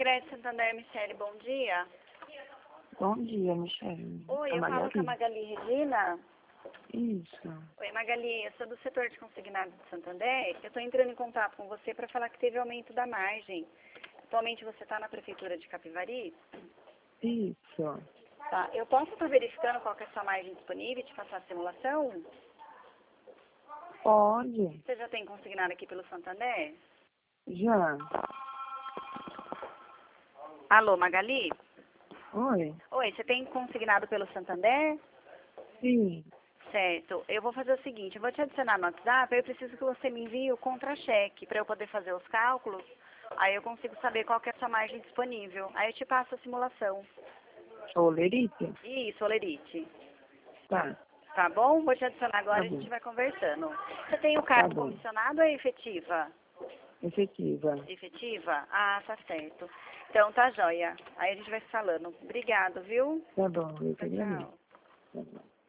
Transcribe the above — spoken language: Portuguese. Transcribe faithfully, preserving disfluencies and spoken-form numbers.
Crédito Santander, Michele, bom dia. Bom dia, Michele. Oi, A eu falo com a Magali? Magali Regina. Isso. Oi, Magali, eu sou do setor de consignado do Santander. Eu estou entrando em contato com você para falar que teve aumento da margem. Atualmente você está na Prefeitura de Capivari? Isso. Tá, eu posso estar verificando qual que é a sua margem disponível e te passar a simulação? Pode. Você já tem consignado aqui pelo Santander? Já. Alô, Magali? Oi. Oi, você tem consignado pelo Santander? Sim. Certo. Eu vou fazer o seguinte, eu vou te adicionar no WhatsApp, eu preciso que você me envie o contra-cheque para eu poder fazer os cálculos. Aí eu consigo saber qual que é a sua margem disponível. Aí eu te passo a simulação. Ô, Lerite? Isso, Olerite. Tá. Tá bom? Vou te adicionar agora Tá e a gente bom. vai conversando. Você tem o Tá cargo bom. comissionado ou é efetiva? Efetiva. Efetiva? Ah, tá certo. Então tá joia. Aí a gente vai se falando. Obrigado, viu? Tá bom, eu que Tchau, agradeço. tchau. Tá bom.